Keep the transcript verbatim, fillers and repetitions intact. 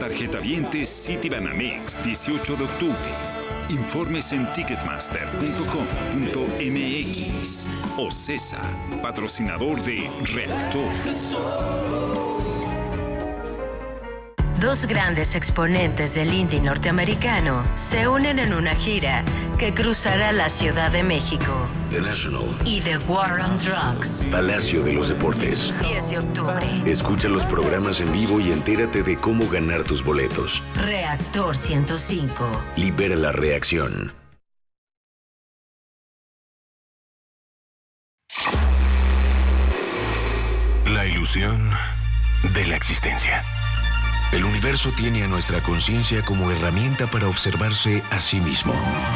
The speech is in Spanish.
Tarjetavientes Citibanamex, dieciocho de octubre. Informes en ticketmaster punto com punto m x. Ocesa, patrocinador de Reactor. Dos grandes exponentes del indie norteamericano se unen en una gira que cruzará la Ciudad de México. The National Y The War on Drugs. Palacio de los Deportes. diez de octubre. Escucha los programas en vivo y entérate de cómo ganar tus boletos. Reactor ciento cinco. Libera la reacción. La ilusión de la existencia. El universo tiene a nuestra conciencia como herramienta para observarse a sí mismo.